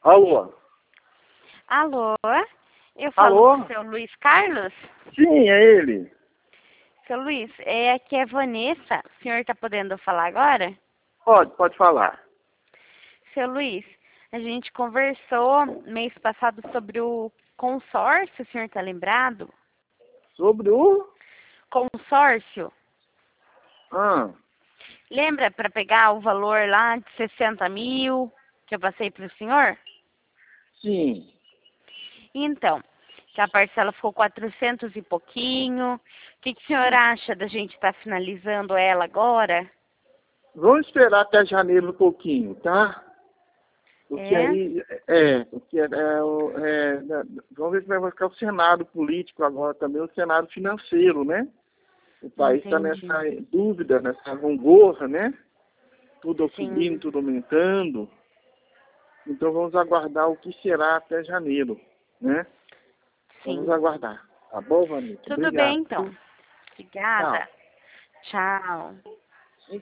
Alô? Alô? Eu falo Alô? com o seu Luiz Carlos? Sim, é ele. Seu Luiz, aqui é Vanessa. O senhor está podendo falar agora? Pode falar. Seu Luiz, a gente conversou mês passado sobre o consórcio, o senhor está lembrado? Sobre o... Consórcio. Ah, Lembra para pegar o valor lá de 60 mil que eu passei para o senhor? sim. Então, que a parcela ficou 400 e pouquinho. O que o senhor acha da gente estar finalizando ela agora? Vamos esperar até janeiro um pouquinho, tá? Porque É? aí, vamos ver como vai ficar o cenário político agora também, o cenário financeiro, né? O país está Entendi. nessa dúvida, nessa gangorra, né? Tudo subindo, Sim. tudo aumentando. Então vamos aguardar o que será até janeiro, né? Vamos Sim. aguardar. Tá bom, Vanita? Tudo bem, Obrigado. então. Tchau. Obrigada. Tchau.